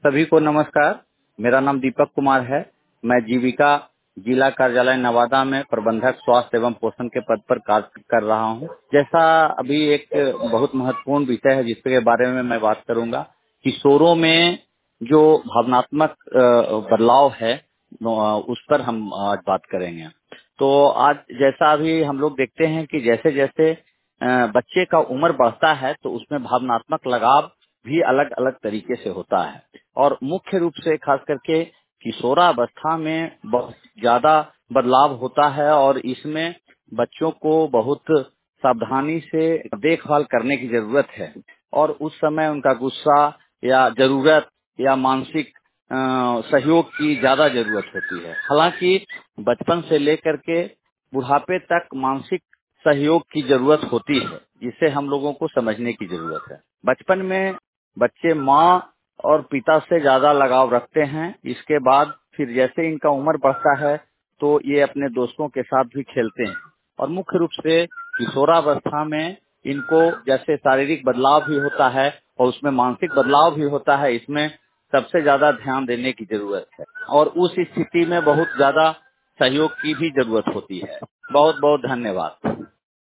सभी को नमस्कार। मेरा नाम दीपक कुमार है। मैं जीविका जिला कार्यालय नवादा में प्रबंधक स्वास्थ्य एवं पोषण के पद पर कार्य कर रहा हूं। जैसा अभी एक बहुत महत्वपूर्ण विषय है जिसके बारे में मैं बात करूंगा, किशोरों में जो भावनात्मक बदलाव है उस पर हम आज बात करेंगे। तो आज जैसा अभी हम लोग देखते हैं कि जैसे जैसे बच्चे का उम्र बढ़ता है तो उसमें भावनात्मक लगाव भी अलग अलग तरीके से होता है और मुख्य रूप से खास करके किशोरावस्था में बहुत ज्यादा बदलाव होता है और इसमें बच्चों को बहुत सावधानी से देखभाल करने की जरूरत है और उस समय उनका गुस्सा या जरूरत या मानसिक सहयोग की ज्यादा जरूरत होती है। हालांकि बचपन से लेकर के बुढ़ापे तक मानसिक सहयोग की जरूरत होती है, जिसे हम लोगों को समझने की जरूरत है। बचपन में बच्चे माँ और पिता से ज्यादा लगाव रखते हैं। इसके बाद फिर जैसे इनका उम्र बढ़ता है तो ये अपने दोस्तों के साथ भी खेलते हैं और मुख्य रूप से किशोरावस्था में इनको जैसे शारीरिक बदलाव भी होता है और उसमें मानसिक बदलाव भी होता है। इसमें सबसे ज्यादा ध्यान देने की जरूरत है और उस स्थिति में बहुत ज्यादा सहयोग की भी जरूरत होती है। बहुत बहुत धन्यवाद।